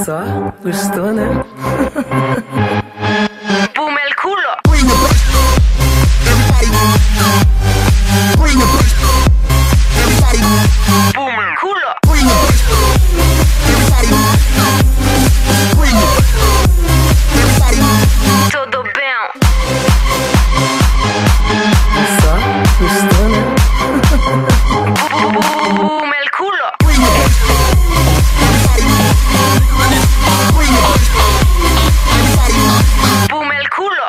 só? Gostou, né? Boom el culo. Boom el culo. Tudo bem. Só? Gostou, né? Boom el culo. Boom el culo.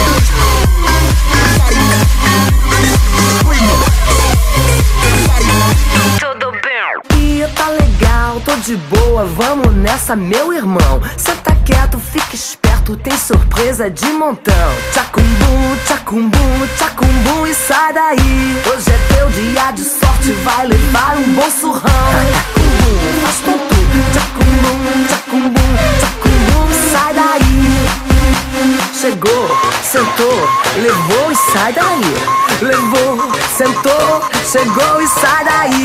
Tudo bem. E tá legal, tô de boa, vamos nessa, meu irmão. Senta quieto, fica esperto, tem surpresa de montão. Tchacumbum, tchacumbum, tchacumbum e sai daí. Hoje é teu dia de sorte, vai levar um bom surrão. Tchacumbum, faz com tudo. Tchacumbum, tchacumbum, tchacumbum e sai daí. Chegou, sentou, levou e sai daí. Levou, sentou, chegou e sai daí.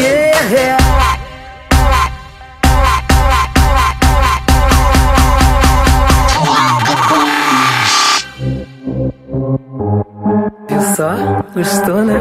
Viu só? Gostou, né?